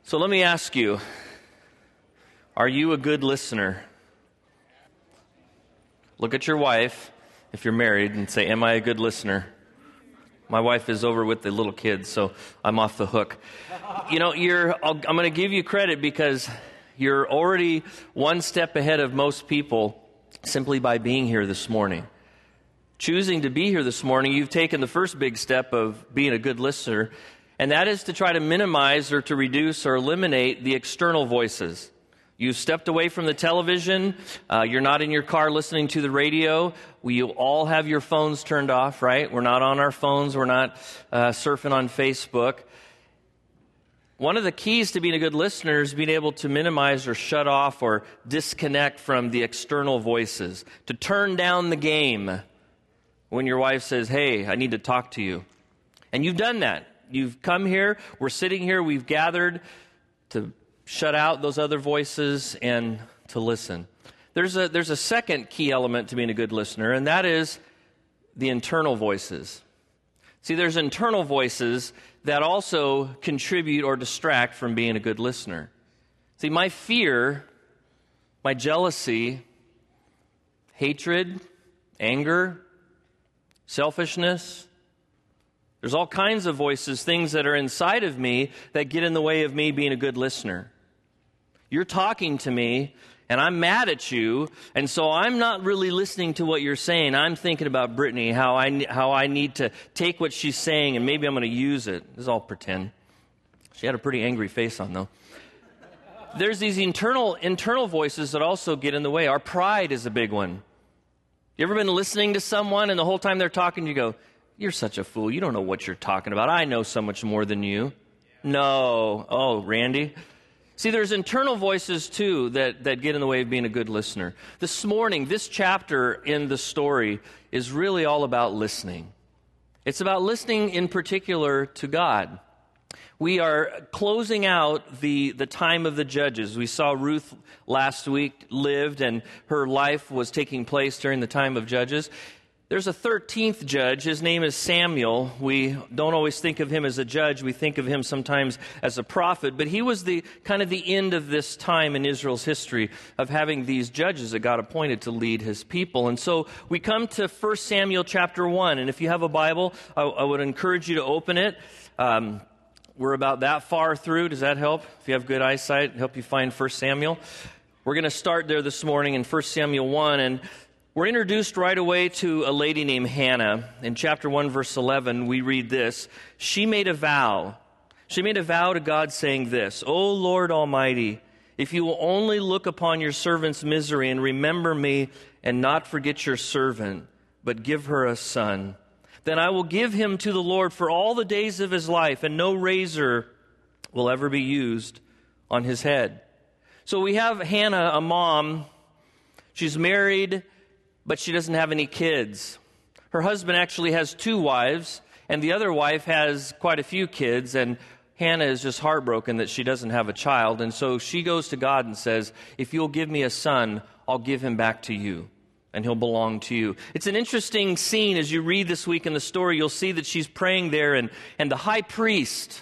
So let me ask you, are you a good listener? Look at your wife, if you're married, and say, am I a good listener? My wife is over with the little kids, so I'm off the hook. You know, I'm going to give you credit because you're already one step ahead of most people simply by being here this morning. Choosing to be here this morning, you've taken the first big step of being a good listener, and that is to try to minimize or to reduce or eliminate the external voices. You've stepped away from the television. You're not in your car listening to the radio. We all have your phones turned off, right? We're not on our phones. We're not surfing on Facebook. One of the keys to being a good listener is being able to minimize or shut off or disconnect from the external voices, to turn down the game when your wife says, hey, I need to talk to you. And you've done that. You've come here, we're sitting here, we've gathered to shut out those other voices and to listen. There's a second key element to being a good listener, and that is the internal voices. See, there's internal voices that also contribute or distract from being a good listener. See, my fear, my jealousy, hatred, anger, selfishness, there's all kinds of voices, things that are inside of me that get in the way of me being a good listener. You're talking to me, and I'm mad at you, and so I'm not really listening to what you're saying. I'm thinking about Brittany, how I need to take what she's saying, and maybe I'm going to use it. This is all pretend. She had a pretty angry face on, though. There's these internal voices that also get in the way. Our pride is a big one. You ever been listening to someone, and the whole time they're talking, you go, you're such a fool. You don't know what you're talking about. I know so much more than you. No. Oh, Randy. See, there's internal voices, too, that get in the way of being a good listener. This morning, this chapter in the story is really all about listening. It's about listening in particular to God. We are closing out the time of the judges. We saw Ruth last week lived, and her life was taking place during the time of judges. There's a 13th judge. His name is Samuel. We don't always think of him as a judge. We think of him sometimes as a prophet. But he was the kind of the end of this time in Israel's history of having these judges that God appointed to lead his people. And so we come to 1 Samuel chapter 1. And if you have a Bible, I would encourage you to open it. We're about that far through. Does that help? If you have good eyesight, help you find 1 Samuel. We're going to start there this morning in 1 Samuel 1. And we're introduced right away to a lady named Hannah. In chapter 1, verse 11, we read this. She made a vow. She made a vow to God saying this, O Lord Almighty, if you will only look upon your servant's misery and remember me and not forget your servant, but give her a son, then I will give him to the Lord for all the days of his life, and no razor will ever be used on his head. So we have Hannah, a mom. She's married, but she doesn't have any kids. Her husband actually has 2 wives, and the other wife has quite a few kids, and Hannah is just heartbroken that she doesn't have a child, and so she goes to God and says, if you'll give me a son, I'll give him back to you, and he'll belong to you. It's an interesting scene as you read this week in the story. You'll see that she's praying there, and the high priest,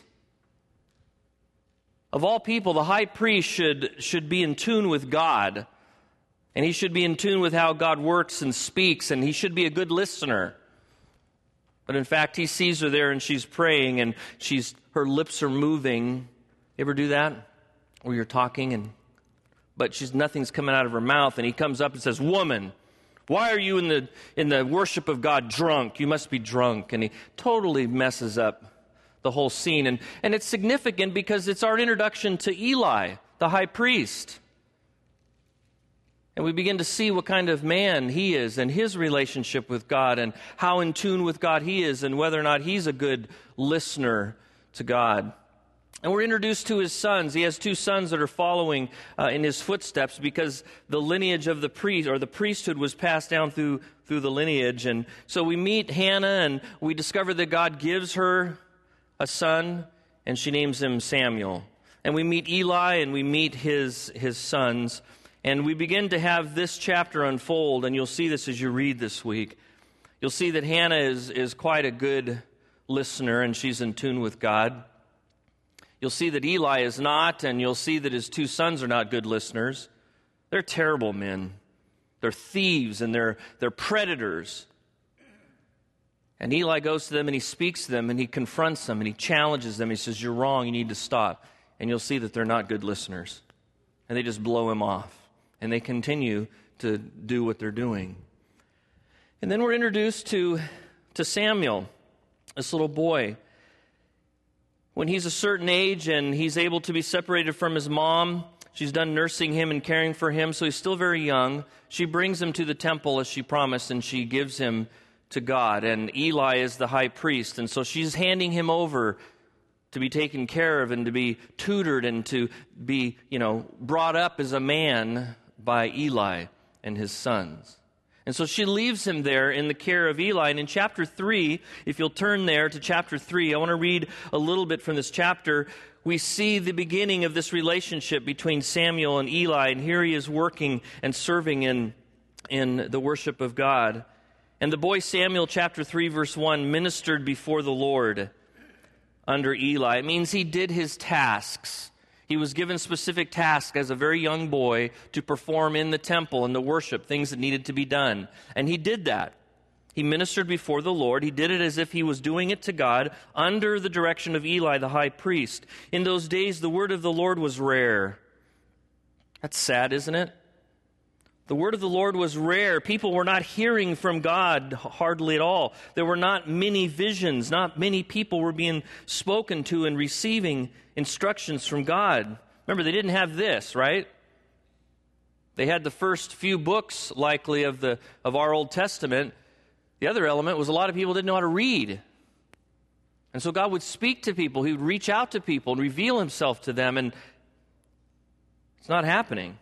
of all people, the high priest should be in tune with God. And he should be in tune with how God works and speaks, and he should be a good listener. But in fact, he sees her there, and she's praying, and her lips are moving. You ever do that? Where you're talking, but nothing's coming out of her mouth, and he comes up and says, woman, why are you in the worship of God drunk? You must be drunk. And he totally messes up the whole scene. And it's significant because it's our introduction to Eli, the high priest. And we begin to see what kind of man he is and his relationship with God and how in tune with God he is and whether or not he's a good listener to God. And we're introduced to his sons. He has 2 sons that are following in his footsteps because the lineage of the priest or the priesthood was passed down through the lineage. And so we meet Hannah and we discover that God gives her a son and she names him Samuel. And we meet Eli and we meet his sons. And we begin to have this chapter unfold, and you'll see this as you read this week. You'll see that Hannah is quite a good listener, and she's in tune with God. You'll see that Eli is not, and you'll see that his two sons are not good listeners. They're terrible men. They're thieves and they're predators. And Eli goes to them and he speaks to them and he confronts them and he challenges them. He says, "You're wrong, you need to stop." And you'll see that they're not good listeners. And they just blow him off. And they continue to do what they're doing. And then we're introduced to Samuel, this little boy. When he's a certain age and he's able to be separated from his mom, she's done nursing him and caring for him, so he's still very young. She brings him to the temple as she promised, and she gives him to God. And Eli is the high priest, and so she's handing him over to be taken care of and to be tutored and to be, brought up as a man by Eli and his sons. And so she leaves him there in the care of Eli. And in chapter 3, if you'll turn there to chapter 3, I want to read a little bit from this chapter. We see the beginning of this relationship between Samuel and Eli, and here he is working and serving in the worship of God. And the boy Samuel, chapter 3, verse 1, ministered before the Lord under Eli. It means he did his tasks. He was given specific tasks as a very young boy to perform in the temple and the worship, things that needed to be done. And he did that. He ministered before the Lord. He did it as if he was doing it to God under the direction of Eli, the high priest. In those days, the word of the Lord was rare. That's sad, isn't it? The word of the Lord was rare. People were not hearing from God hardly at all. There were not many visions. Not many people were being spoken to and receiving instructions from God. Remember, they didn't have this, right? They had the first few books, likely, of our Old Testament. The other element was a lot of people didn't know how to read. And so God would speak to people. He would reach out to people and reveal himself to them, and it's not happening.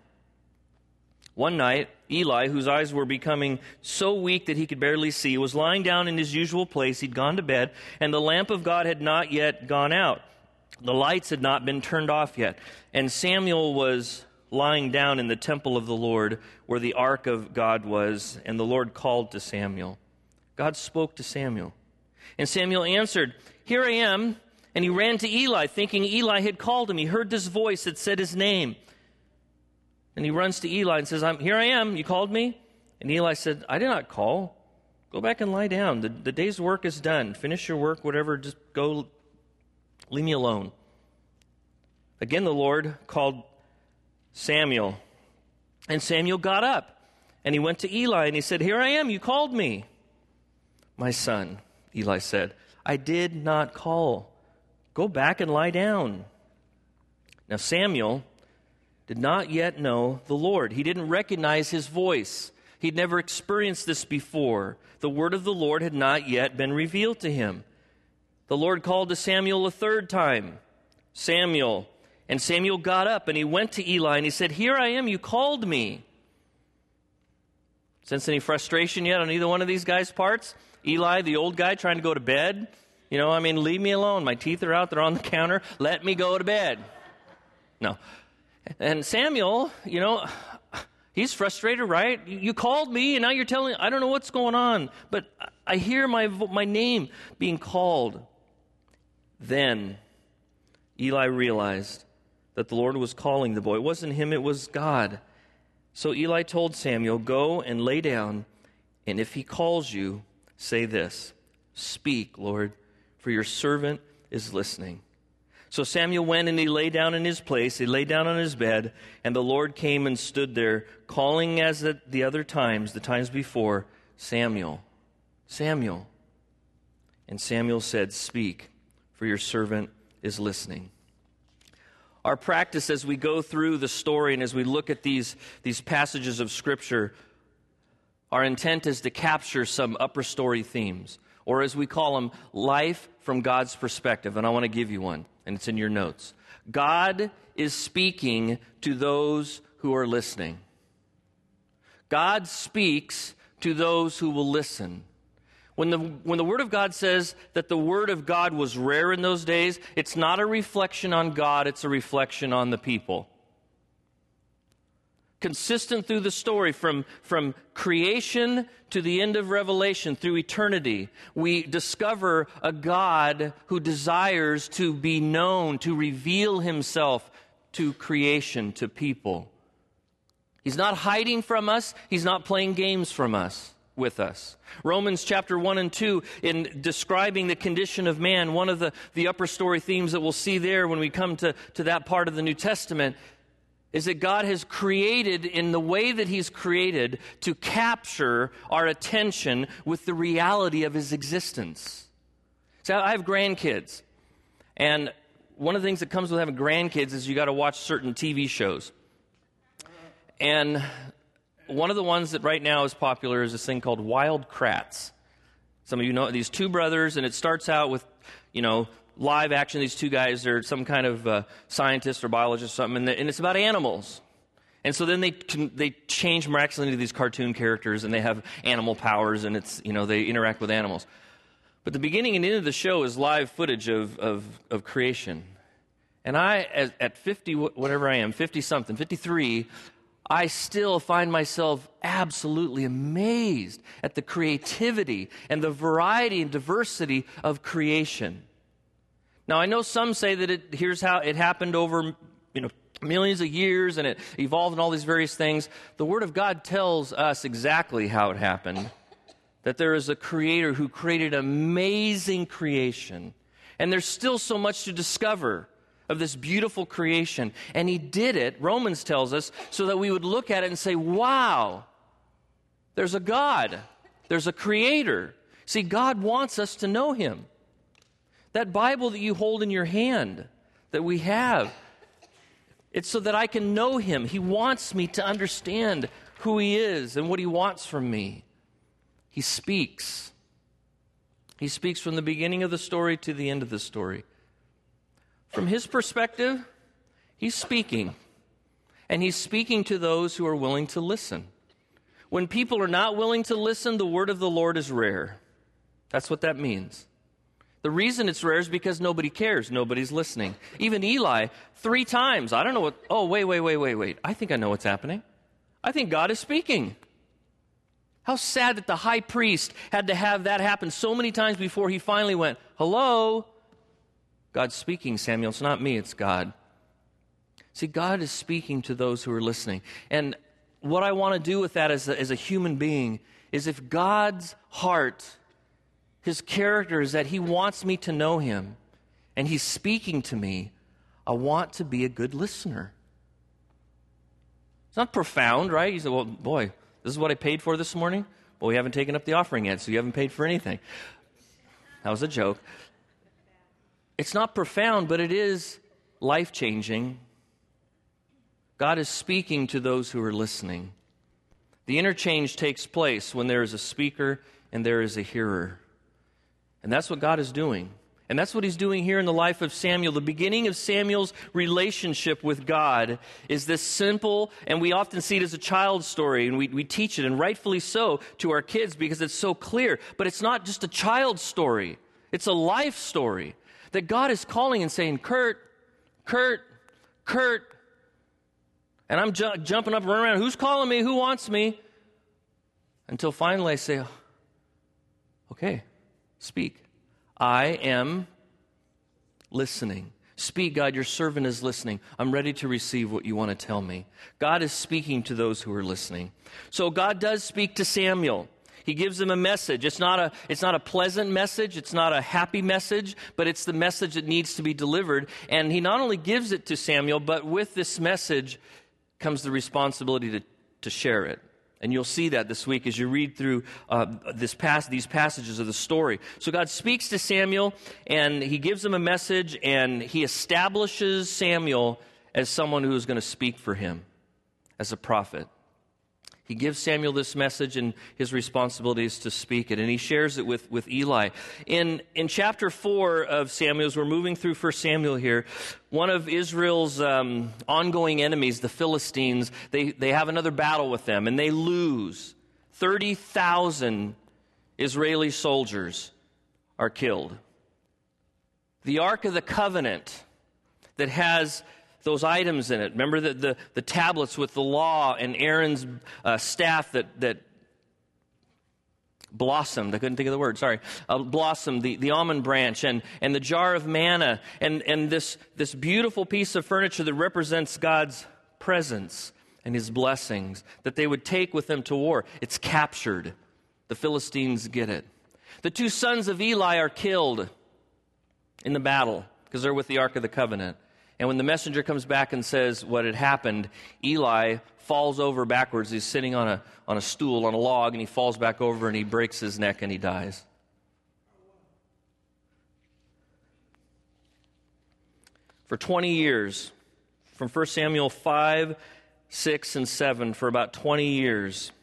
One night, Eli, whose eyes were becoming so weak that he could barely see, was lying down in his usual place. He'd gone to bed, and the lamp of God had not yet gone out. The lights had not been turned off yet. And Samuel was lying down in the temple of the Lord where the ark of God was, and the Lord called to Samuel. God spoke to Samuel. And Samuel answered, "Here I am." And he ran to Eli, thinking Eli had called him. He heard this voice that said his name. And he runs to Eli and says, "Here I am. You called me?" And Eli said, "I did not call. Go back and lie down. The day's work is done. Finish your work, whatever. Just go. Leave me alone." Again, the Lord called Samuel. And Samuel got up, and he went to Eli, and he said, "Here I am. You called me." "My son," Eli said, "I did not call. Go back and lie down." Now Samuel did not yet know the Lord. He didn't recognize his voice. He'd never experienced this before. The word of the Lord had not yet been revealed to him. The Lord called to Samuel a third time, "Samuel." And Samuel got up and he went to Eli and he said, "Here I am, you called me." Sense any frustration yet on either one of these guys' parts? Eli, the old guy, trying to go to bed. Leave me alone. My teeth are out. They're on the counter. Let me go to bed. No. And Samuel, he's frustrated, right? You called me, and now you're telling me, I don't know what's going on, but I hear my name being called. Then Eli realized that the Lord was calling the boy. It wasn't him, it was God. So Eli told Samuel, "Go and lay down, and if he calls you, say this, 'Speak, Lord, for your servant is listening.'" So Samuel went and he lay down in his place. He lay down on his bed, and the Lord came and stood there, calling as at the other times, the times before, "Samuel, Samuel." And Samuel said, "Speak, for your servant is listening." Our practice as we go through the story and as we look at these passages of Scripture, our intent is to capture some upper story themes, or as we call them, life from God's perspective. And I want to give you one, and it's in your notes. God is speaking to those who are listening. God speaks to those who will listen. When the Word of God says that the Word of God was rare in those days, it's not a reflection on God, it's a reflection on the people. consistent through the story, from creation to the end of Revelation, through eternity, we discover a God who desires to be known, to reveal himself to creation, to people. He's not hiding from us. He's not playing games with us. Romans chapter 1 and 2, in describing the condition of man, one of the upper story themes that we'll see there when we come to that part of the New Testament is that God has created in the way that he's created to capture our attention with the reality of his existence. So I have grandkids, and one of the things that comes with having grandkids is you got to watch certain TV shows. And one of the ones that right now is popular is this thing called Wild Kratts. Some of you know these two brothers, and it starts out with, live action. These two guys are some kind of scientist or biologist or something, and it's about animals. And so then they change miraculously into these cartoon characters, and they have animal powers, and it's they interact with animals. But the beginning and end of the show is live footage of creation. And I, at 50, whatever I am, 50-something, 53, I still find myself absolutely amazed at the creativity and the variety and diversity of creation. Now, I know some say that here's how it happened over, millions of years, and it evolved in all these various things. The Word of God tells us exactly how it happened, that there is a creator who created amazing creation, and there's still so much to discover of this beautiful creation. And he did it, Romans tells us, so that we would look at it and say, wow, there's a God, there's a creator. See, God wants us to know him. That Bible that you hold in your hand, that we have, it's so that I can know him. He wants me to understand who he is and what he wants from me. He speaks. He speaks from the beginning of the story to the end of the story. From his perspective, he's speaking. And he's speaking to those who are willing to listen. When people are not willing to listen, the word of the Lord is rare. That's what that means. The reason it's rare is because nobody cares. Nobody's listening. Even Eli, 3 times. I don't know what... Oh, wait. I think I know what's happening. I think God is speaking. How sad that the high priest had to have that happen so many times before he finally went, hello? God's speaking, Samuel. It's not me, it's God. See, God is speaking to those who are listening. And what I want to do with that as a human being is, if God's heart, his character is that he wants me to know him, and he's speaking to me, I want to be a good listener. It's not profound, right? You say, well, boy, this is what I paid for this morning? Well, we haven't taken up the offering yet, so you haven't paid for anything. That was a joke. It's not profound, but it is life-changing. God is speaking to those who are listening. The interchange takes place when there is a speaker and there is a hearer. And that's what God is doing. And that's what he's doing here in the life of Samuel. The beginning of Samuel's relationship with God is this simple, and we often see it as a child's story, and we teach it, and rightfully so, to our kids because it's so clear. But it's not just a child's story. It's a life story that God is calling and saying, Kurt. And I'm jumping up and running around. Who's calling me? Who wants me? Until finally I say, okay, speak. I am listening. Speak, God, your servant is listening. I'm ready to receive what you want to tell me. God is speaking to those who are listening. So God does speak to Samuel. He gives him a message. It's not a pleasant message. It's not a happy message, but it's the message that needs to be delivered. And he not only gives it to Samuel, but with this message comes the responsibility to share it. And you'll see that this week as you read through these passages of the story. So God speaks to Samuel, and he gives him a message, and he establishes Samuel as someone who is going to speak for him, as a prophet. He gives Samuel this message, and his responsibility is to speak it. And he shares it with Eli. In chapter 4 of Samuel, as we're moving through 1 Samuel here, one of Israel's ongoing enemies, the Philistines, they have another battle with them, and they lose. 30,000 Israeli soldiers are killed. The Ark of the Covenant that has those items in it. Remember the tablets with the law and Aaron's staff that blossomed. I couldn't think of the word, sorry. Blossomed, the almond branch, and the jar of manna, and this beautiful piece of furniture that represents God's presence and his blessings that they would take with them to war. It's captured. The Philistines get it. The 2 sons of Eli are killed in the battle because they're with the Ark of the Covenant. And when the messenger comes back and says what had happened, Eli falls over backwards. He's sitting on a stool, on a log, and he falls back over and he breaks his neck and he dies. For 20 years, from 1 Samuel 5, 6, and 7, for about 20 years,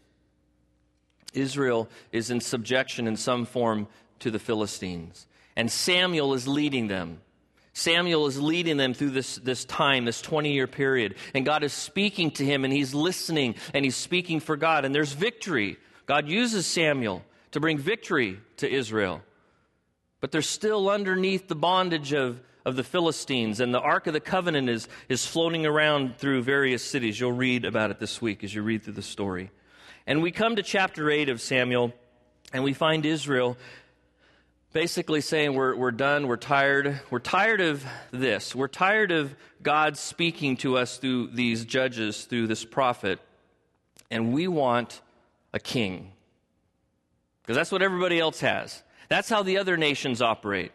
Israel is in subjection in some form to the Philistines. And Samuel is leading them. Samuel is leading them through this time, this 20-year period. And God is speaking to him, and he's listening, and he's speaking for God. And there's victory. God uses Samuel to bring victory to Israel. But they're still underneath the bondage of the Philistines. And the Ark of the Covenant is floating around through various cities. You'll read about it this week as you read through the story. And we come to chapter 8 of Samuel, and we find Israel basically saying, we're done, we're tired. We're tired of this. We're tired of God speaking to us through these judges, through this prophet, and we want a king. Because that's what everybody else has. That's how the other nations operate.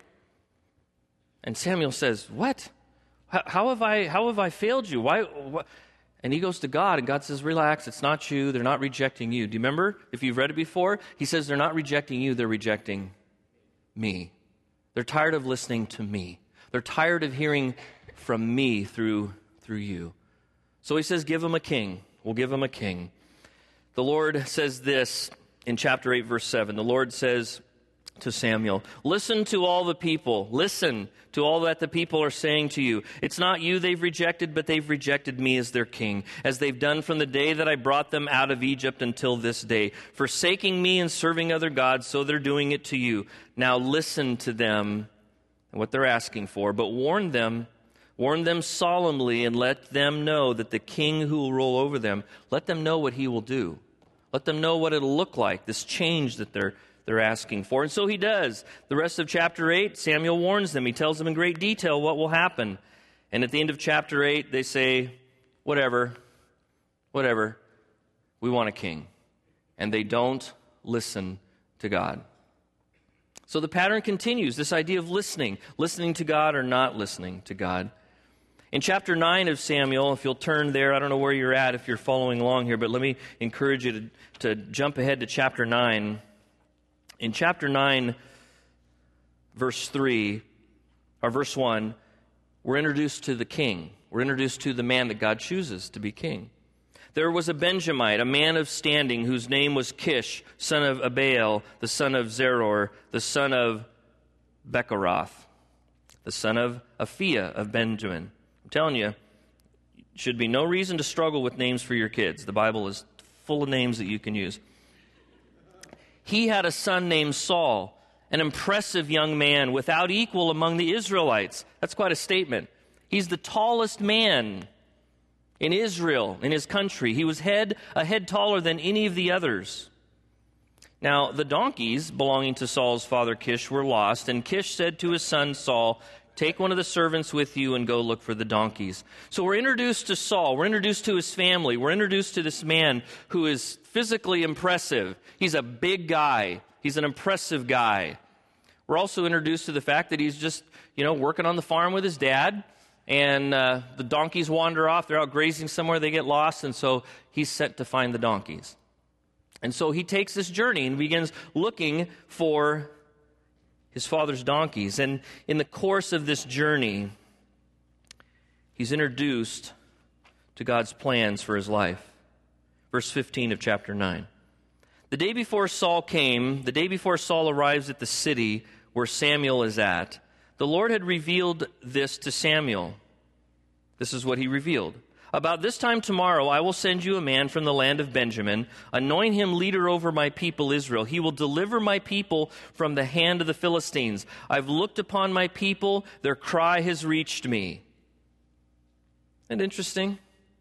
And Samuel says, what? How have I failed you? Why? And he goes to God, and God says, relax, it's not you, they're not rejecting you. Do you remember, if you've read it before? He says, they're not rejecting you, they're rejecting me. They're tired of listening to me. They're tired of hearing from me through you. So he says, give them a king. We'll give them a king. The Lord says this in chapter 8, verse 7. The Lord says to Samuel, listen to all the people. Listen to all that the people are saying to you. It's not you they've rejected, but they've rejected me as their king, as they've done from the day that I brought them out of Egypt until this day. Forsaking me and serving other gods, so they're doing it to you. Now listen to them and what they're asking for, but warn them solemnly, and let them know that the king who will rule over them, let them know what he will do. Let them know what it'll look like, this change that they're asking for. And so he does. The rest of chapter 8, Samuel warns them. He tells them in great detail what will happen. And at the end of chapter 8, they say, whatever, we want a king. And they don't listen to God. So the pattern continues, this idea of listening to God or not listening to God. In chapter 9 of Samuel, if you'll turn there, I don't know where you're at if you're following along here, but let me encourage you to jump ahead to chapter 9. In chapter 9, verse 3, or verse 1, we're introduced to the king. We're introduced to the man that God chooses to be king. There was a Benjamite, a man of standing, whose name was Kish, son of Abiel, the son of Zeror, the son of Bechorath, the son of Aphiah of Benjamin. I'm telling you, should be no reason to struggle with names for your kids. The Bible is full of names that you can use. He had a son named Saul, an impressive young man without equal among the Israelites. That's quite a statement. He's the tallest man in Israel, in his country. He was a head taller than any of the others. Now, the donkeys belonging to Saul's father Kish were lost, and Kish said to his son Saul, take one of the servants with you and go look for the donkeys. So we're introduced to Saul. We're introduced to his family. We're introduced to this man who is physically impressive. He's a big guy. He's an impressive guy. We're also introduced to the fact that he's just, working on the farm with his dad. And the donkeys wander off. They're out grazing somewhere. They get lost. And so he's sent to find the donkeys. And so he takes this journey and begins looking for his father's donkeys. And in the course of this journey, he's introduced to God's plans for his life. Verse 15 of chapter 9. The day before Saul arrives at the city where Samuel is at, the Lord had revealed this to Samuel. This is what he revealed. About this time tomorrow, I will send you a man from the land of Benjamin. Anoint him leader over my people Israel. He will deliver my people from the hand of the Philistines. I've looked upon my people. Their cry has reached me. Isn't it interesting?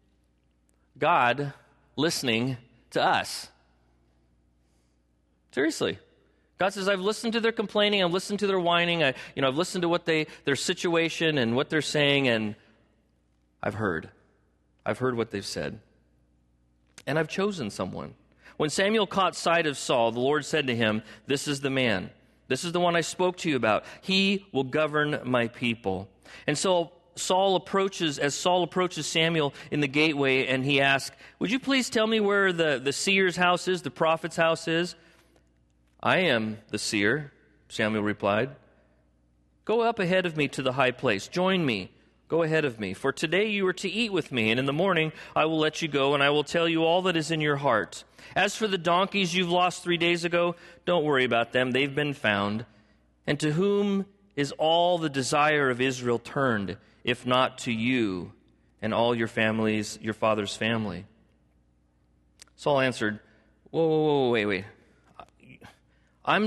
God listening to us. Seriously. God says, I've listened to their complaining, I've listened to their whining, I've listened to what their situation and what they're saying, and I've heard. I've heard what they've said. And I've chosen someone. When Samuel caught sight of Saul, the Lord said to him, this is the man. This is the one I spoke to you about. He will govern my people. And so as Saul approaches Samuel in the gateway, and he asks, would you please tell me where the seer's house is, the prophet's house is? I am the seer, Samuel replied. Go up ahead of me to the high place. Join me. Go ahead of me. For today you are to eat with me, and in the morning I will let you go, and I will tell you all that is in your heart. As for the donkeys you've lost 3 days ago, don't worry about them. They've been found. And to whom is all the desire of Israel turned, if not to you and all your families, your father's family? Saul answered, whoa, wait. Am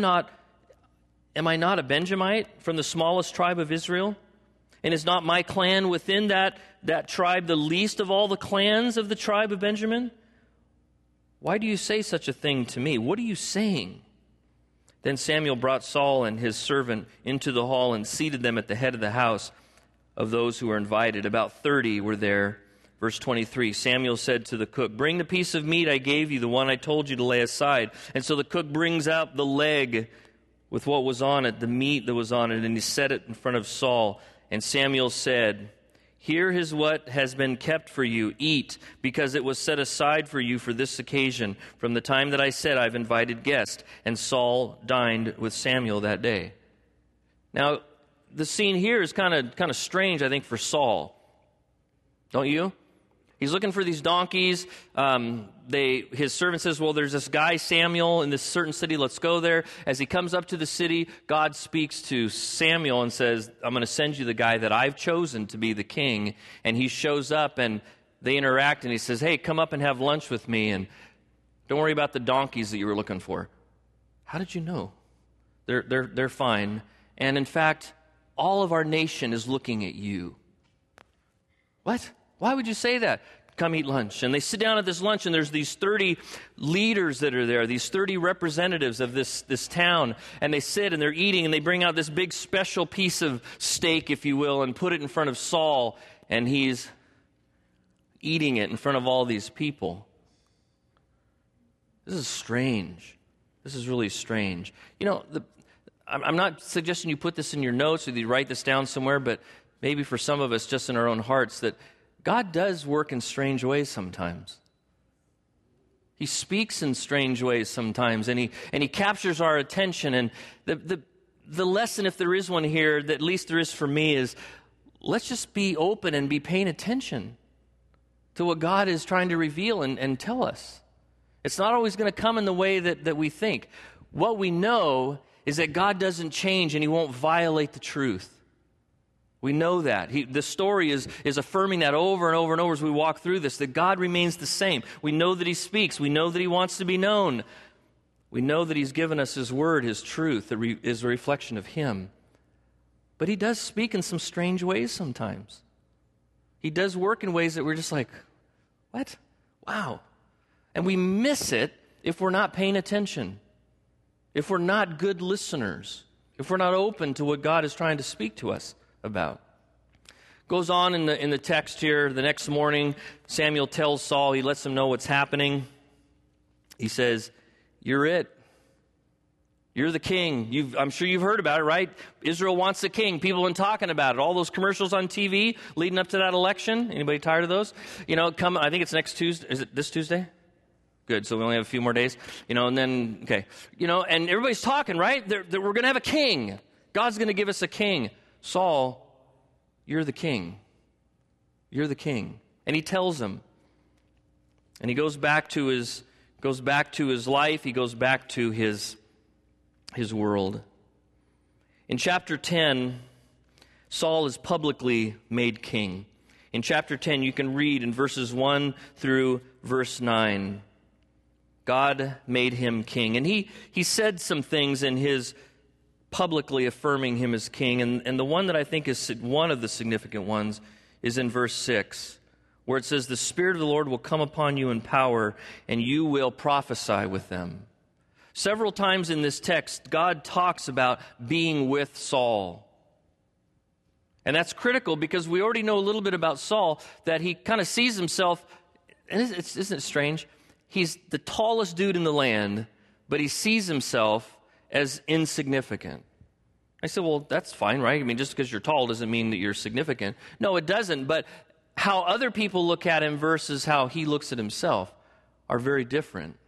I not a Benjamite from the smallest tribe of Israel? And is not my clan within that tribe the least of all the clans of the tribe of Benjamin? Why do you say such a thing to me? What are you saying? Then Samuel brought Saul and his servant into the hall and seated them at the head of the house of those who were invited. About 30 were there. Verse 23, Samuel said to the cook, bring the piece of meat I gave you, the one I told you to lay aside. And so the cook brings out the leg with what was on it, the meat that was on it, and he set it in front of Saul. And Samuel said, here is what has been kept for you. Eat, because it was set aside for you for this occasion. From the time that I said I've invited guests. And Saul dined with Samuel that day. Now, the scene here is kind of strange, I think, for Saul. Don't you? He's looking for these donkeys. His servant says, well, there's this guy, Samuel, in this certain city. Let's go there. As he comes up to the city, God speaks to Samuel and says, I'm going to send you the guy that I've chosen to be the king. And he shows up, and they interact, and he says, hey, come up and have lunch with me, and don't worry about the donkeys that you were looking for. How did you know? They're fine. And in fact, all of our nation is looking at you. What? Why would you say that? Come eat lunch. And they sit down at this lunch, and there's these 30 leaders that are there, these 30 representatives of this town, and they sit and they're eating, and they bring out this big special piece of steak, if you will, and put it in front of Saul, and he's eating it in front of all these people. This is strange. This is really strange. I'm not suggesting you put this in your notes or you write this down somewhere, but maybe for some of us, just in our own hearts, that God does work in strange ways sometimes. He speaks in strange ways sometimes, and he captures our attention. And the lesson, if there is one here, that at least there is for me, is let's just be open and be paying attention to what God is trying to reveal and tell us. It's not always going to come in the way that we think. What we know is that God doesn't change, and he won't violate the truth. We know that. The story is affirming that over and over and over as we walk through this, that God remains the same. We know that he speaks. We know that he wants to be known. We know that he's given us his word, his truth, that is a reflection of him. But he does speak in some strange ways sometimes. He does work in ways that we're just like, what? Wow. And we miss it if we're not paying attention, if we're not good listeners, if we're not open to what God is trying to speak to us about. Goes on in the text here. The next morning, Samuel tells Saul, he lets him know what's happening. He says, you're it. You're the king. I'm sure you've heard about it, right? Israel wants a king. People have been talking about it. All those commercials on TV leading up to that election. Anybody tired of those? I think it's next Tuesday. Is it this Tuesday? Good, so we only have a few more days. And then, okay. And everybody's talking, right? We're going to have a king. God's going to give us a king. Saul, you're the king. You're the king. And he tells him. And he goes back to his life. He goes back to his world. In chapter 10, Saul is publicly made king. In chapter 10, you can read in verses 1 through verse 9. God made him king. And he said some things in his publicly affirming him as king. And the one that I think is one of the significant ones is in verse 6. where it says, the Spirit of the Lord will come upon you in power, and you will prophesy with them. Several times in this text, God talks about being with Saul. And that's critical because we already know a little bit about Saul, that he kind of sees himself, and isn't it strange? He's the tallest dude in the land, but he sees himself as insignificant. I said, well, that's fine, right? I mean, just because you're tall doesn't mean that you're significant. No, it doesn't, but how other people look at him versus how he looks at himself are very different.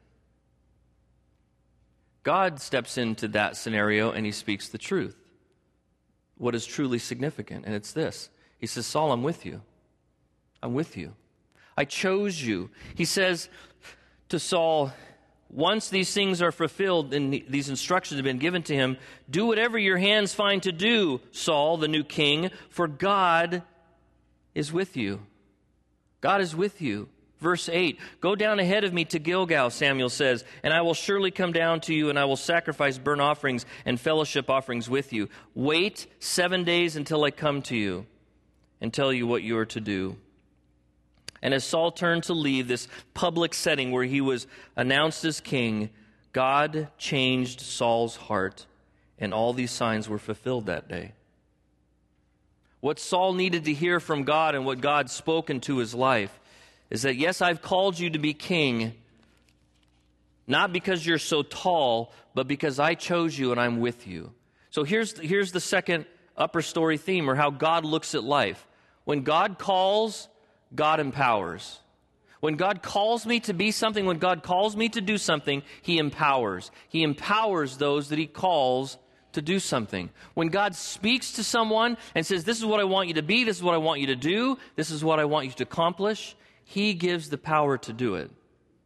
God steps into that scenario and he speaks the truth. What is truly significant, and it's this. He says, Saul, I'm with you. I'm with you. I chose you. He says to Saul, once these things are fulfilled and these instructions have been given to him, do whatever your hands find to do, Saul, the new king, for God is with you. God is with you. Verse 8, go down ahead of me to Gilgal, Samuel says, and I will surely come down to you, and I will sacrifice burnt offerings and fellowship offerings with you. Wait 7 days until I come to you and tell you what you are to do. And as Saul turned to leave this public setting where he was announced as king, God changed Saul's heart, and all these signs were fulfilled that day. What Saul needed to hear from God and what God spoke into his life is that, yes, I've called you to be king, not because you're so tall, but because I chose you and I'm with you. So here's the second upper story theme, or how God looks at life. When God calls, God empowers. When God calls me to be something, when God calls me to do something, he empowers. He empowers those that he calls to do something. When God speaks to someone and says, this is what I want you to be, this is what I want you to do, this is what I want you to accomplish, he gives the power to do it.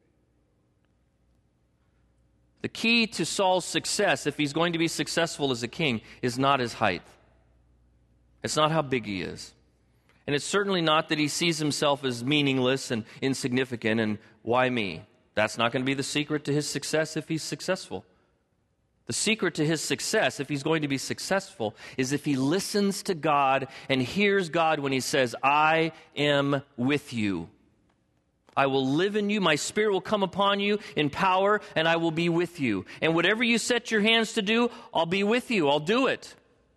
The key to Saul's success, if he's going to be successful as a king, is not his height. It's not how big he is. And it's certainly not that he sees himself as meaningless and insignificant and why me? That's not going to be the secret to his success if he's successful. The secret to his success, if he's going to be successful, is if he listens to God and hears God when he says, I am with you. I will live in you, my Spirit will come upon you in power, and I will be with you. And whatever you set your hands to do, I'll be with you, I'll do it.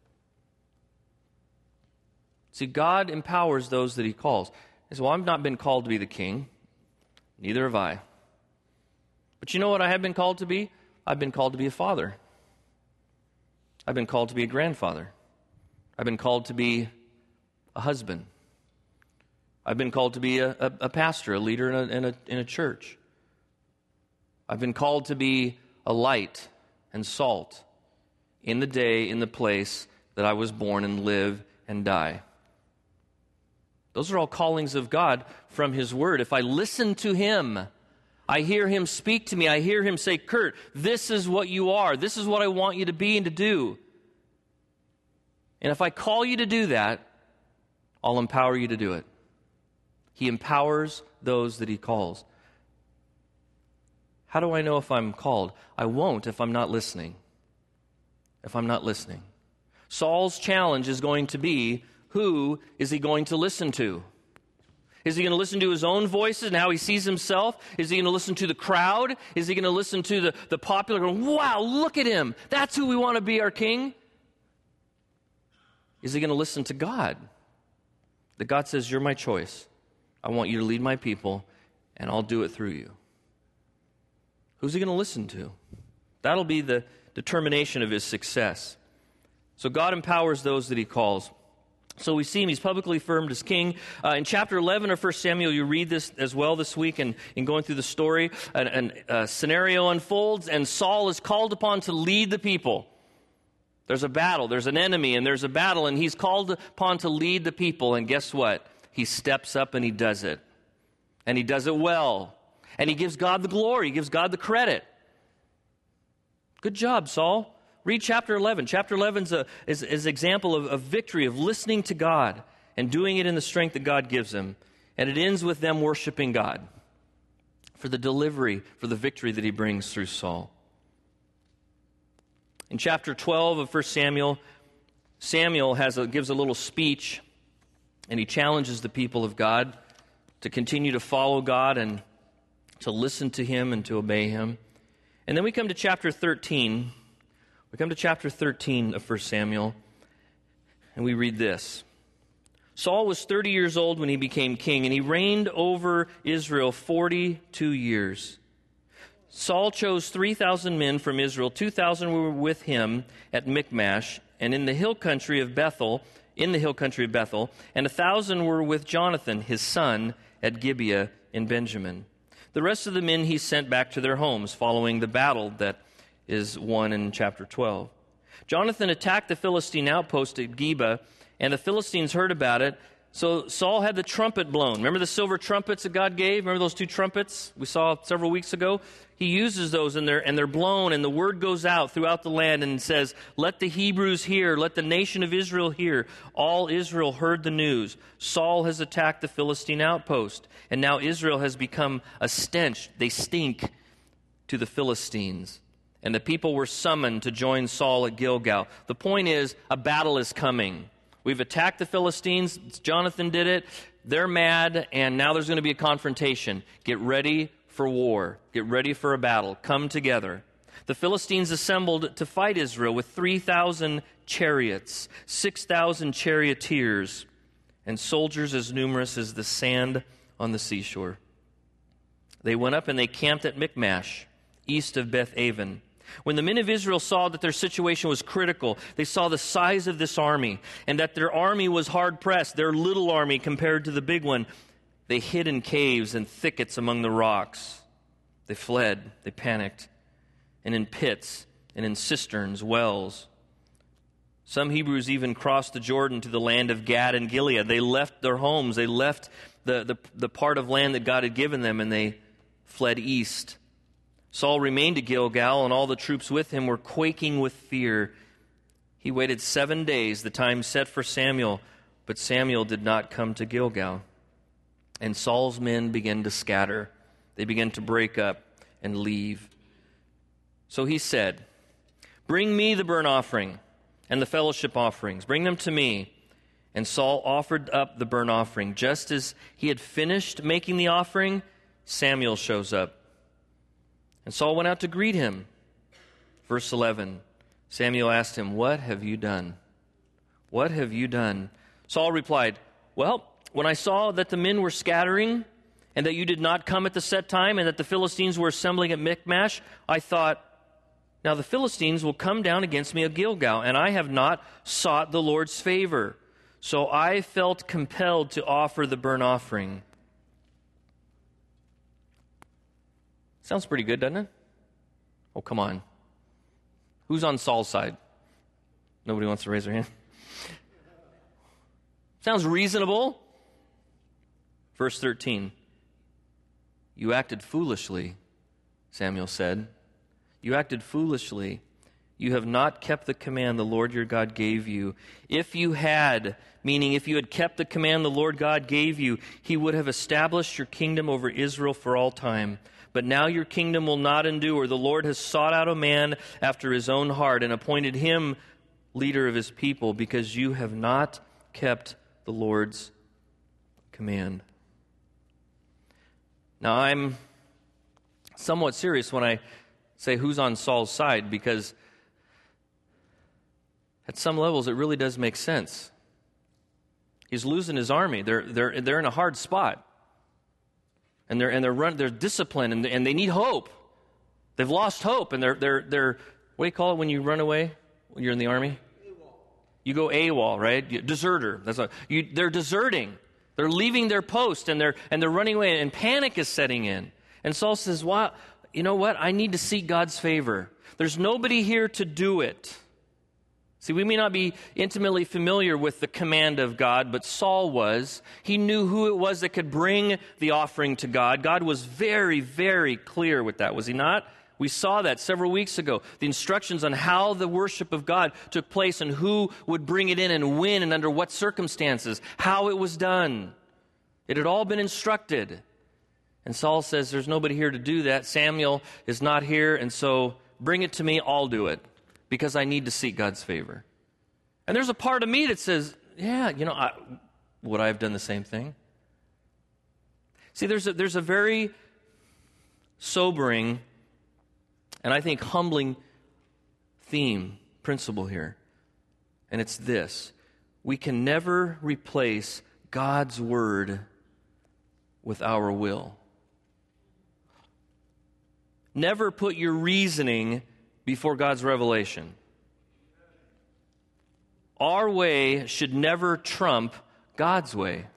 See, God empowers those that he calls. He says, well, I've not been called to be the king. Neither have I. But you know what I have been called to be? I've been called to be a father. I've been called to be a grandfather. I've been called to be a husband. I've been called to be a pastor, a leader in a church. I've been called to be a light and salt in the day, in the place that I was born and live and die. Those are all callings of God from his word. If I listen to him, I hear him speak to me. I hear him say, Kurt, this is what you are. This is what I want you to be and to do. And if I call you to do that, I'll empower you to do it. He empowers those that he calls. How do I know if I'm called? I won't if I'm not listening. If I'm not listening. Saul's challenge is going to be, who is he going to listen to? Is he going to listen to his own voices and how he sees himself? Is he going to listen to the crowd? Is he going to listen to the popular going, wow, look at him. That's who we want to be our king? Is he going to listen to God? That God says, you're my choice. I want you to lead my people, and I'll do it through you. Who's he going to listen to? That'll be the determination of his success. So God empowers those that he calls. So we see him, he's publicly affirmed as king. In chapter 11 of 1 Samuel, you read this as well this week, and in going through the story, a scenario unfolds, and Saul is called upon to lead the people. There's a battle, there's an enemy, and there's a battle, and he's called upon to lead the people, and guess what? He steps up and he does it. And he does it well. And he gives God the glory. He gives God the credit. Good job, Saul. Read chapter 11. Chapter 11 is an example of victory, of listening to God and doing it in the strength that God gives him. And it ends with them worshiping God for the delivery, for the victory that he brings through Saul. In chapter 12 of 1 Samuel, Samuel gives a little speech, and he challenges the people of God to continue to follow God and to listen to Him and to obey Him. And then we come to chapter 13. We come to chapter 13 of 1 Samuel, and we read this. Saul was 30 years old when he became king, and he reigned over Israel 42 years. Saul chose 3,000 men from Israel. 2,000 were with him at Michmash, and in the hill country of Bethel, and 1,000 were with Jonathan, his son, at Gibeah in Benjamin. The rest of the men he sent back to their homes, following the battle that is won in chapter 12. Jonathan attacked the Philistine outpost at Geba, and the Philistines heard about it. So Saul had the trumpet blown. Remember the silver trumpets that God gave? Remember those 2 trumpets we saw several weeks ago? He uses those, and they're blown, and the word goes out throughout the land and says, "Let the Hebrews hear, let the nation of Israel hear." All Israel heard the news. Saul has attacked the Philistine outpost, and now Israel has become a stench. They stink to the Philistines. And the people were summoned to join Saul at Gilgal. The point is, a battle is coming. We've attacked the Philistines. Jonathan did it. They're mad, and now there's going to be a confrontation. Get ready for war. Get ready for a battle. Come together. The Philistines assembled to fight Israel with 3,000 chariots, 6,000 charioteers, and soldiers as numerous as the sand on the seashore. They went up and they camped at Michmash, east of Beth-aven. When the men of Israel saw that their situation was critical, they saw the size of this army and that their army was hard-pressed, their little army compared to the big one, they hid in caves and thickets among the rocks. They fled, they panicked, and in pits and in cisterns, wells. Some Hebrews even crossed the Jordan to the land of Gad and Gilead. They left their homes, they left the part of land that God had given them, and they fled east. Saul remained at Gilgal, and all the troops with him were quaking with fear. He waited 7 days, the time set for Samuel, but Samuel did not come to Gilgal. And Saul's men began to scatter. They began to break up and leave. So he said, "Bring me the burnt offering and the fellowship offerings. Bring them to me." And Saul offered up the burnt offering. Just as he had finished making the offering, Samuel shows up. And Saul went out to greet him. Verse 11, Samuel asked him, "What have you done? What have you done?" Saul replied, "Well, when I saw that the men were scattering and that you did not come at the set time and that the Philistines were assembling at Michmash, I thought, now the Philistines will come down against me at Gilgal, and I have not sought the Lord's favor. So I felt compelled to offer the burnt offering." Sounds pretty good, doesn't it? Oh, come on. Who's on Saul's side? Nobody wants to raise their hand. Sounds reasonable. Verse 13. "You acted foolishly," Samuel said. "You acted foolishly. You have not kept the command the Lord your God gave you. If you had," meaning if you had kept the command the Lord God gave you, He would have established your kingdom over Israel for all time. But now your kingdom will not endure. The Lord has sought out a man after His own heart and appointed him leader of His people, because you have not kept the Lord's command. Now, I'm somewhat serious when I say who's on Saul's side, because at some levels it really does make sense. He's losing his army. They're in a hard spot. And they're disciplined, and they need hope. They've lost hope, and they're what do you call it when you run away when you're in the army? AWOL. You go AWOL, right? Deserter. They're deserting. They're leaving their post, and they're running away, and panic is setting in. And Saul says, "Well, you know what? I need to seek God's favor. There's nobody here to do it." See, we may not be intimately familiar with the command of God, but Saul was. He knew who it was that could bring the offering to God. God was very, very clear with that, was He not? We saw that several weeks ago. The instructions on how the worship of God took place and who would bring it in and when and under what circumstances, how it was done. It had all been instructed. And Saul says, "There's nobody here to do that. Samuel is not here, and so bring it to me, I'll do it, because I need to seek God's favor." And there's a part of me that says, yeah, would I have done the same thing? See, there's a very sobering and I think humbling principle here. And it's this: we can never replace God's word with our will. Never put your reasoning before God's revelation. Our way should never trump God's way.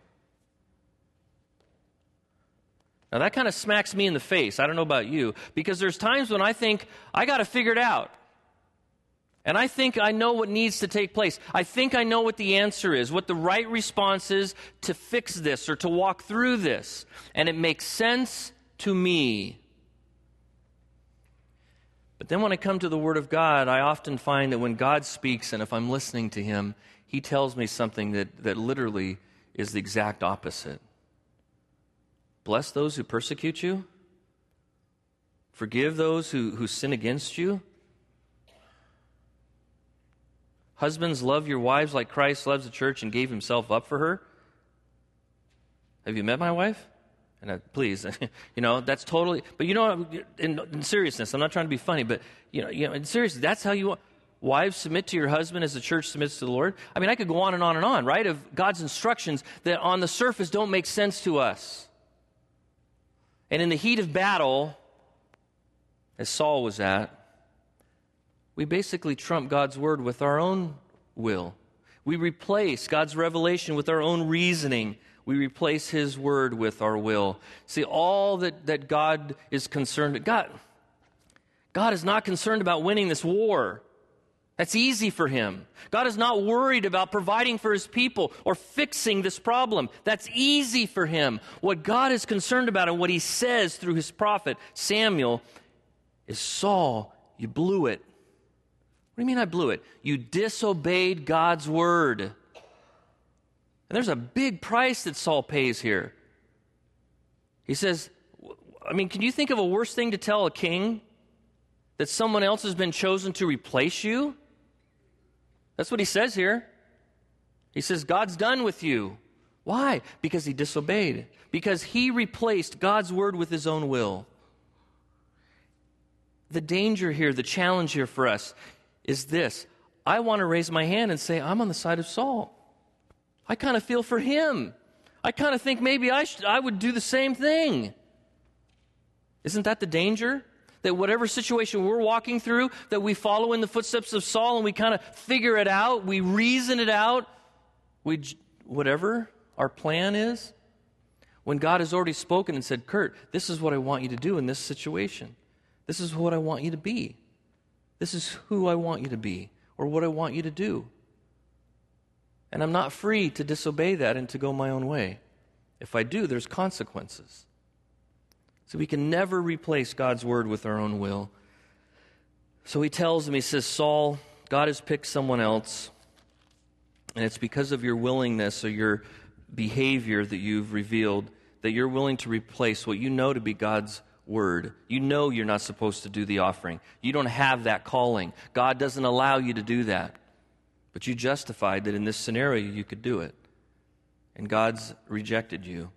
Now that kind of smacks me in the face. I don't know about you, because there's times when I think, I got to figure it out. And I think I know what needs to take place. I think I know what the answer is, what the right response is to fix this or to walk through this. And it makes sense to me. But then when I come to the Word of God, I often find that when God speaks, and if I'm listening to Him, He tells me something that literally is the exact opposite. Bless those who persecute you. Forgive those who sin against you. Husbands, love your wives like Christ loves the church and gave Himself up for her. Have you met my wife? And please, that's totally. But in seriousness, I'm not trying to be funny, but in seriousness, that's how you want. Wives, submit to your husband as the church submits to the Lord. I mean, I could go on and on and on, right? Of God's instructions that on the surface don't make sense to us. And in the heat of battle, as Saul was at, we basically trump God's word with our own will. We replace God's revelation with our own reasoning. We replace His word with our will. See, all that God is concerned, God is not concerned about winning this war. That's easy for Him. God is not worried about providing for His people or fixing this problem. That's easy for Him. What God is concerned about and what He says through His prophet Samuel is, Saul, you blew it. What do you mean I blew it? You disobeyed God's word. And there's a big price that Saul pays here. He says, can you think of a worse thing to tell a king? That someone else has been chosen to replace you? That's what he says here. He says, God's done with you. Why? Because he disobeyed. Because he replaced God's word with his own will. The danger here, the challenge here for us is this. I want to raise my hand and say, I'm on the side of Saul. I kind of feel for him. I kind of think maybe I would do the same thing. Isn't that the danger? That whatever situation we're walking through, that we follow in the footsteps of Saul and we kind of figure it out, we reason it out, whatever our plan is, when God has already spoken and said, Kurt, this is what I want you to do in this situation. This is what I want you to be. This is who I want you to be, or what I want you to do. And I'm not free to disobey that and to go my own way. If I do, there's consequences. So we can never replace God's word with our own will. So he tells him, he says, Saul, God has picked someone else, and it's because of your willingness or your behavior that you've revealed that you're willing to replace what you know to be God's word. You know you're not supposed to do the offering. You don't have that calling. God doesn't allow you to do that. But you justified that in this scenario you could do it. And God's rejected you.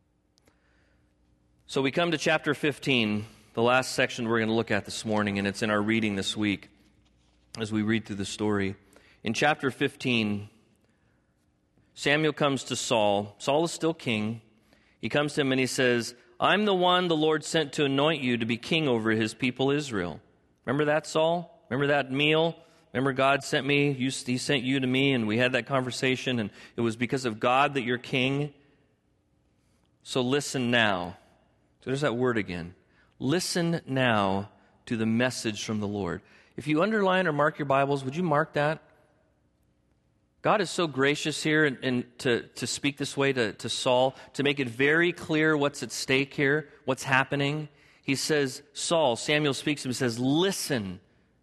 So we come to chapter 15, the last section we're going to look at this morning, and it's in our reading this week as we read through the story. In chapter 15, Samuel comes to Saul. Saul is still king. He comes to him and he says, I'm the one the Lord sent to anoint you to be king over his people Israel. Remember that, Saul? Remember that meal? Remember God sent me? He sent you to me, and we had that conversation, and it was because of God that you're king. So listen now. So there's that word again. Listen now to the message from the Lord. If you underline or mark your Bibles, would you mark that? God is so gracious here and to speak this way to Saul, to make it very clear what's at stake here, what's happening. He says, Samuel speaks to him and says, listen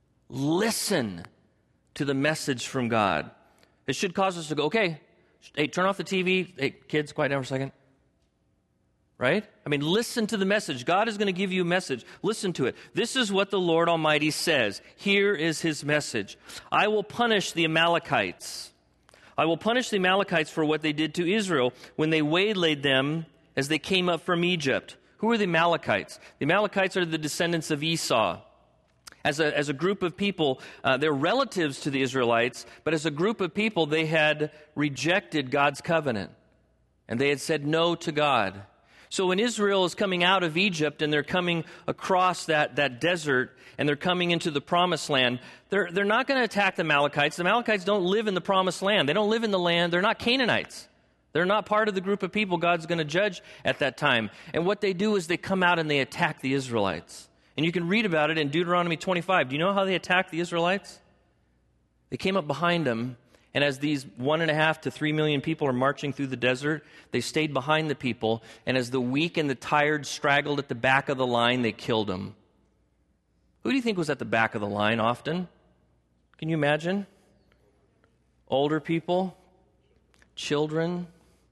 to the message from God. It should cause us to go, okay, hey, turn off the TV. Hey, kids, quiet down for a second. Right? Listen to the message. God is going to give you a message. Listen to it. This is what the Lord Almighty says. Here is his message. I will punish the Amalekites. I will punish the Amalekites for what they did to Israel when they waylaid them as they came up from Egypt. Who are the Amalekites? The Amalekites are the descendants of Esau. As a group of people, they're relatives to the Israelites, but as a group of people, they had rejected God's covenant, and they had said no to God. So when Israel is coming out of Egypt and they're coming across that desert and they're coming into the promised land, they're not going to attack the Amalekites. The Amalekites don't live in the promised land. They don't live in the land. They're not Canaanites. They're not part of the group of people God's going to judge at that time. And what they do is they come out and they attack the Israelites. And you can read about it in Deuteronomy 25. Do you know how they attacked the Israelites? They came up behind them, and as these 1.5 to 3 million people are marching through the desert, they stayed behind the people, and as the weak and the tired straggled at the back of the line, they killed them. Who do you think was at the back of the line often? Can you imagine? Older people? Children?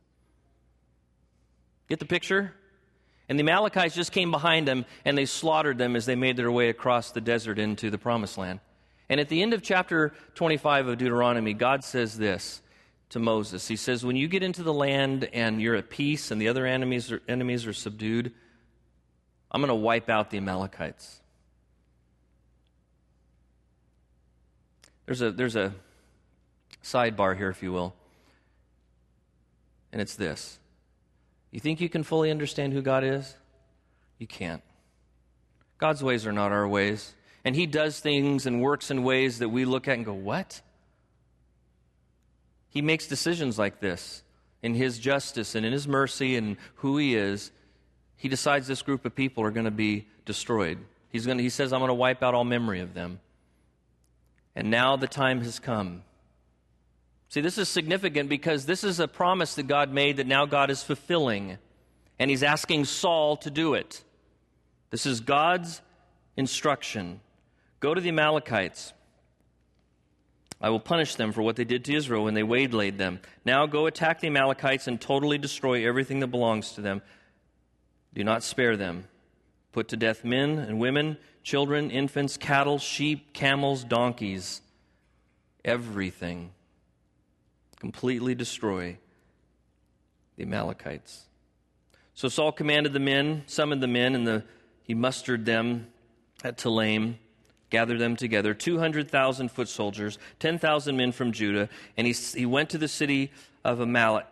Get the picture? And the Amalekites just came behind them, and they slaughtered them as they made their way across the desert into the promised land. And at the end of chapter 25 of Deuteronomy, God says this to Moses. He says, when you get into the land and you're at peace and the other enemies are subdued, I'm going to wipe out the Amalekites. There's a sidebar here, if you will, and it's this. You think you can fully understand who God is? You can't. God's ways are not our ways. And He does things and works in ways that we look at and go, what? He makes decisions like this in His justice and in His mercy and who He is. He decides this group of people are going to be destroyed. He says, I'm going to wipe out all memory of them. And now the time has come. See, this is significant because this is a promise that God made that now God is fulfilling. And He's asking Saul to do it. This is God's instruction. Go to the Amalekites. I will punish them for what they did to Israel when they waylaid them. Now go attack the Amalekites and totally destroy everything that belongs to them. Do not spare them. Put to death men and women, children, infants, cattle, sheep, camels, donkeys, everything. Completely destroy the Amalekites. So Saul commanded the men, summoned the men, and he mustered them at Telaim, gathered them together, 200,000 foot soldiers, 10,000 men from Judah, and he went to the city of Amalek,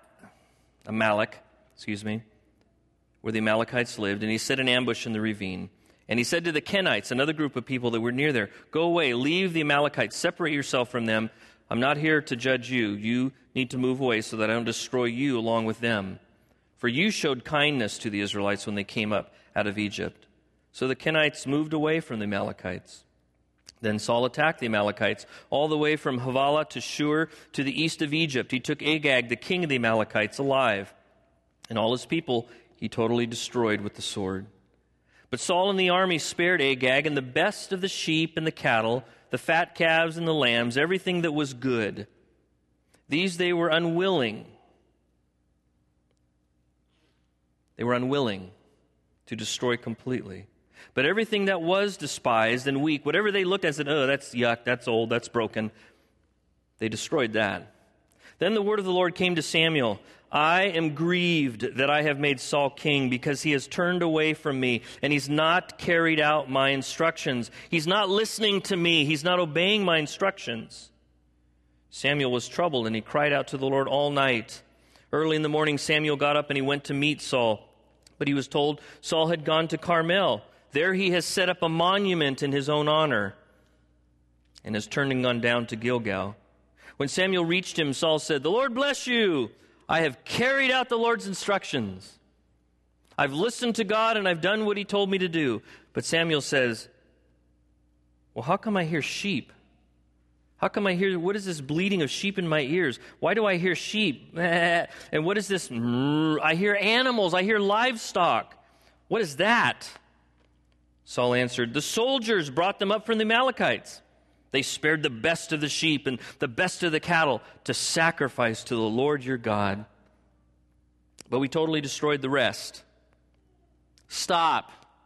where the Amalekites lived, and he set an ambush in the ravine. And he said to the Kenites, another group of people that were near there, go away, leave the Amalekites, separate yourself from them. I'm not here to judge you. You need to move away so that I don't destroy you along with them. For you showed kindness to the Israelites when they came up out of Egypt. So the Kenites moved away from the Amalekites. Then Saul attacked the Amalekites all the way from Havilah to Shur to the east of Egypt. He took Agag, the king of the Amalekites, alive, and all his people he totally destroyed with the sword. But Saul and the army spared Agag and the best of the sheep and the cattle, the fat calves and the lambs, everything that was good. These they were unwilling. They were unwilling to destroy completely. But everything that was despised and weak, whatever they looked at and said, oh, that's yuck, that's old, that's broken, they destroyed that. Then the word of the Lord came to Samuel. I am grieved that I have made Saul king because he has turned away from me and he's not carried out my instructions. He's not listening to me. He's not obeying my instructions. Samuel was troubled and he cried out to the Lord all night. Early in the morning, Samuel got up and he went to meet Saul. But he was told Saul had gone to Carmel. There he has set up a monument in his own honor and has turned and gone down to Gilgal. When Samuel reached him, Saul said, the Lord bless you. I have carried out the Lord's instructions. I've listened to God and I've done what He told me to do. But Samuel says, well, how come I hear sheep? How come what is this bleating of sheep in my ears? Why do I hear sheep? And what is this? I hear animals. I hear livestock. What is that? Saul answered, the soldiers brought them up from the Amalekites. They spared the best of the sheep and the best of the cattle to sacrifice to the Lord your God. But we totally destroyed the rest. Stop.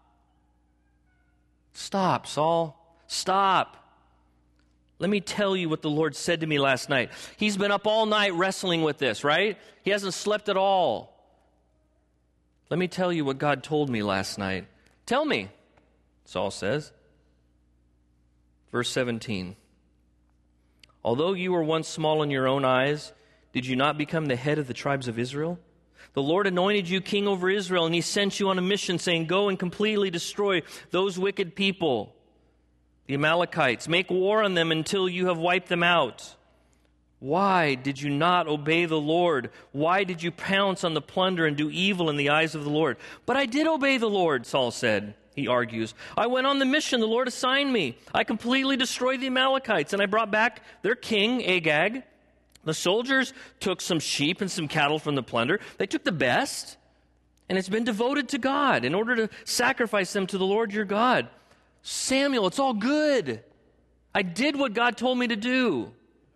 Stop, Saul. Stop. Let me tell you what the Lord said to me last night. He's been up all night wrestling with this, right? He hasn't slept at all. Let me tell you what God told me last night. Tell me, Saul says. Verse 17. Although you were once small in your own eyes, did you not become the head of the tribes of Israel? The Lord anointed you king over Israel, and he sent you on a mission saying, go and completely destroy those wicked people, the Amalekites. Make war on them until you have wiped them out. Why did you not obey the Lord? Why did you pounce on the plunder and do evil in the eyes of the Lord? But I did obey the Lord, Saul said. He argues. I went on the mission the Lord assigned me. I completely destroyed the Amalekites, and I brought back their king, Agag. The soldiers took some sheep and some cattle from the plunder. They took the best, and it's been devoted to God in order to sacrifice them to the Lord your God. Samuel, it's all good. I did what God told me to do.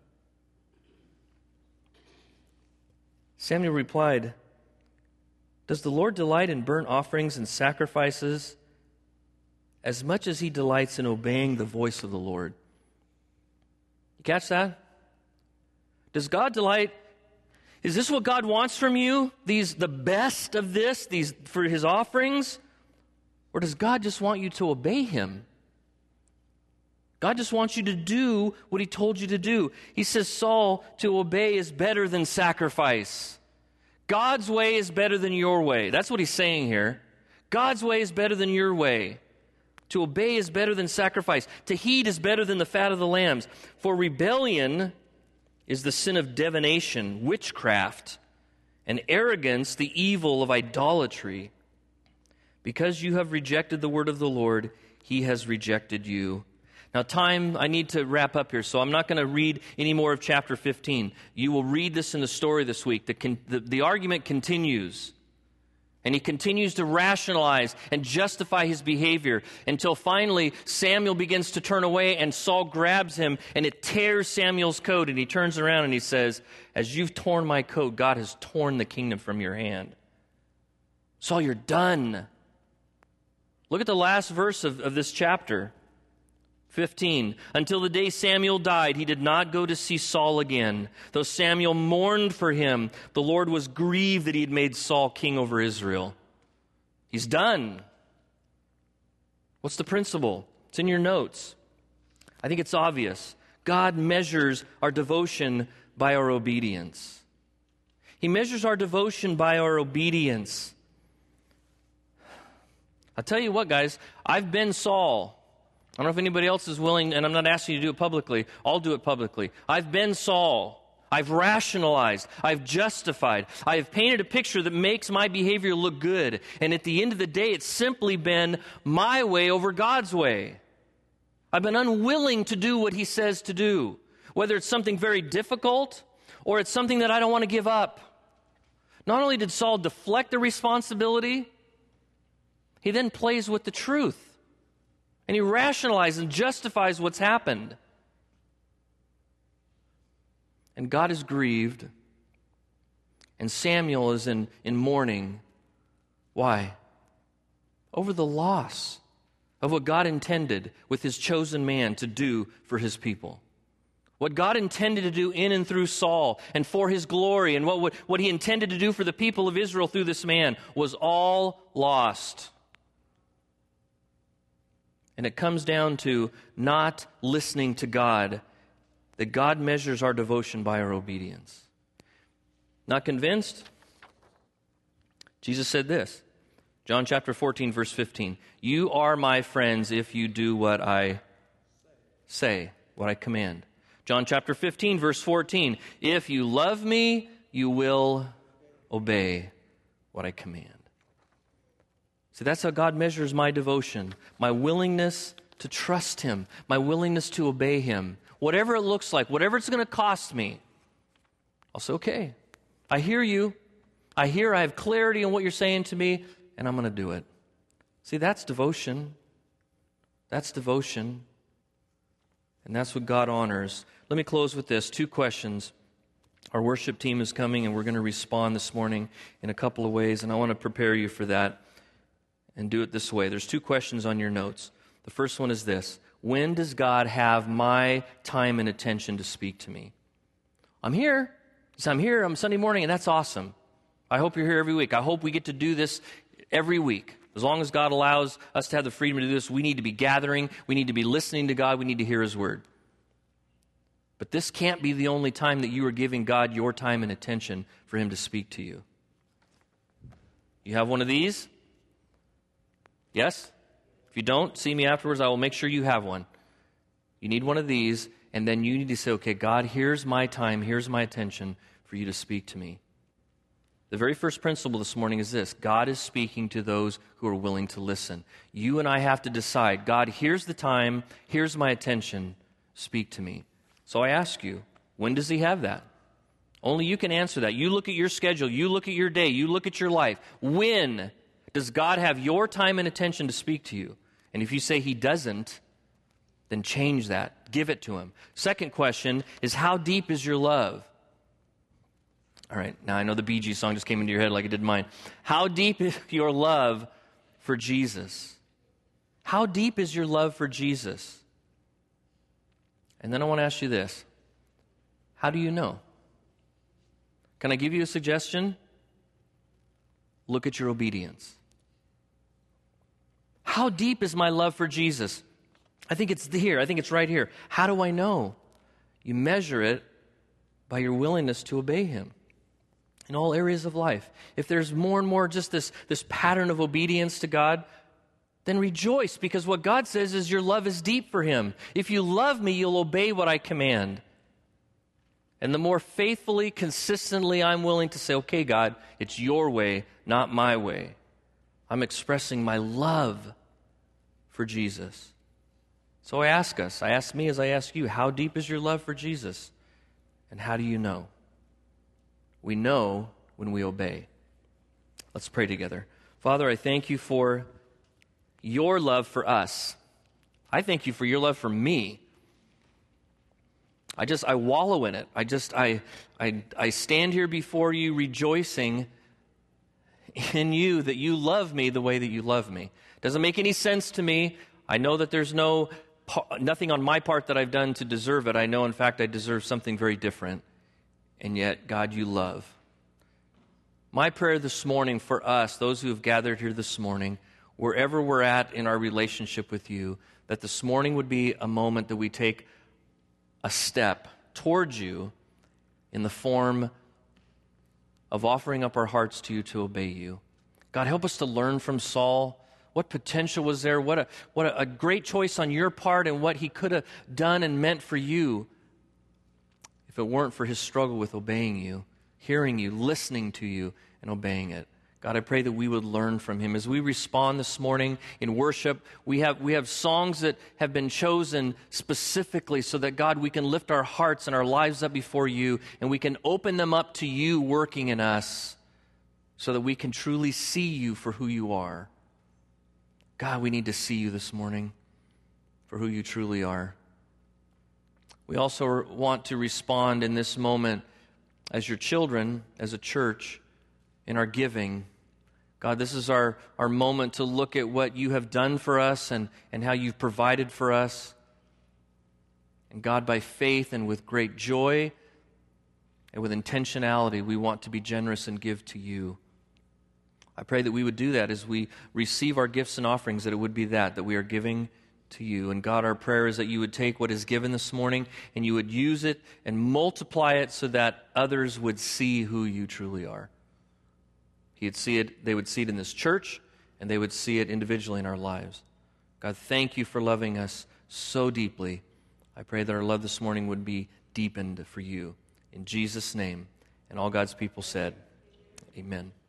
Samuel replied, does the Lord delight in burnt offerings and sacrifices as much as he delights in obeying the voice of the Lord? You catch that? Does God delight? Is this what God wants from you? The best of this, for his offerings? Or does God just want you to obey him? God just wants you to do what he told you to do. He says, Saul, to obey is better than sacrifice. God's way is better than your way. That's what he's saying here. God's way is better than your way. To obey is better than sacrifice. To heed is better than the fat of the lambs. For rebellion is the sin of divination, witchcraft, and arrogance, the evil of idolatry. Because you have rejected the word of the Lord, he has rejected you. Now, I need to wrap up here, so I'm not going to read any more of chapter 15. You will read this in the story this week. The argument continues, and he continues to rationalize and justify his behavior until finally Samuel begins to turn away, and Saul grabs him, and it tears Samuel's coat, and he turns around and he says, as you've torn my coat, God has torn the kingdom from your hand. Saul, you're done. Look at the last verse of this chapter. 15, until the day Samuel died, he did not go to see Saul again. Though Samuel mourned for him, the Lord was grieved that he had made Saul king over Israel. He's done. What's the principle? It's in your notes. I think it's obvious. God measures our devotion by our obedience. He measures our devotion by our obedience. I'll tell you what, guys, I've been Saul. I don't know if anybody else is willing, and I'm not asking you to do it publicly. I'll do it publicly. I've been Saul. I've rationalized. I've justified. I have painted a picture that makes my behavior look good. And at the end of the day, it's simply been my way over God's way. I've been unwilling to do what he says to do, whether it's something very difficult or it's something that I don't want to give up. Not only did Saul deflect the responsibility, he then plays with the truth. And he rationalizes and justifies what's happened. And God is grieved. And Samuel is in mourning. Why? Over the loss of what God intended with his chosen man to do for his people. What God intended to do in and through Saul and for his glory, and what he intended to do for the people of Israel through this man was all lost. And it comes down to not listening to God, that God measures our devotion by our obedience. Not convinced? Jesus said this, John chapter 14, verse 15. You are my friends if you do what I say, what I command. John chapter 15, verse 14. If you love me, you will obey what I command. See, that's how God measures my devotion, my willingness to trust him, my willingness to obey him. Whatever it looks like, whatever it's going to cost me, I'll say, okay, I hear you. I have clarity on what you're saying to me, and I'm going to do it. See, that's devotion. That's devotion. And that's what God honors. Let me close with this. 2 questions. Our worship team is coming, and we're going to respond this morning in a couple of ways, and I want to prepare you for that. And do it this way. There's 2 questions on your notes. The first one is this. When does God have my time and attention to speak to me? I'm here. I'm Sunday morning, and that's awesome. I hope you're here every week. I hope we get to do this every week. As long as God allows us to have the freedom to do this, we need to be gathering. We need to be listening to God. We need to hear His Word. But this can't be the only time that you are giving God your time and attention for Him to speak to you. You have one of these? Yes? If you don't, see me afterwards. I will make sure you have one. You need one of these, and then you need to say, okay, God, here's my time, here's my attention for you to speak to me. The very first principle this morning is this: God is speaking to those who are willing to listen. You and I have to decide, God, here's the time, here's my attention, speak to me. So I ask you, when does He have that? Only you can answer that. You look at your schedule, you look at your day, you look at your life. When does God have your time and attention to speak to you? And if you say He doesn't, then change that. Give it to Him. Second question is, how deep is your love? All right, now I know the Bee Gees song just came into your head like it did mine. How deep is your love for Jesus? How deep is your love for Jesus? And then I want to ask you this: how do you know? Can I give you a suggestion? Look at your obedience. How deep is my love for Jesus? I think it's here. I think it's right here. How do I know? You measure it by your willingness to obey Him in all areas of life. If there's more and more just this pattern of obedience to God, then rejoice, because what God says is your love is deep for Him. If you love me, you'll obey what I command. And the more faithfully, consistently I'm willing to say, okay, God, it's your way, not my way, I'm expressing my love for Jesus. So I ask me as I ask you, how deep is your love for Jesus? And how do you know? We know when we obey. Let's pray together. Father, I thank you for your love for us. I thank you for your love for me. I wallow in it. I stand here before you rejoicing in you that you love me the way that you love me. Doesn't make any sense to me. I know that there's nothing on my part that I've done to deserve it. I know, in fact, I deserve something very different. And yet, God, you love. My prayer this morning for us, those who have gathered here this morning, wherever we're at in our relationship with you, that this morning would be a moment that we take a step towards you in the form of offering up our hearts to you to obey you. God, help us to learn from Saul. What potential was there? What a great choice on your part, and what he could have done and meant for you if it weren't for his struggle with obeying you, hearing you, listening to you, and obeying it. God, I pray that we would learn from him. As we respond this morning in worship, we have songs that have been chosen specifically so that, God, we can lift our hearts and our lives up before you, and we can open them up to you working in us so that we can truly see you for who you are. God, we need to see you this morning for who you truly are. We also want to respond in this moment as your children, as a church, in our giving. God, this is our moment to look at what you have done for us and how you've provided for us. And God, by faith and with great joy and with intentionality, we want to be generous and give to you. I pray that we would do that as we receive our gifts and offerings, that it would be that we are giving to you. And God, our prayer is that you would take what is given this morning and you would use it and multiply it so that others would see who you truly are. They would see it in this church, and they would see it individually in our lives. God, thank you for loving us so deeply. I pray that our love this morning would be deepened for you. In Jesus' name. And all God's people said, amen.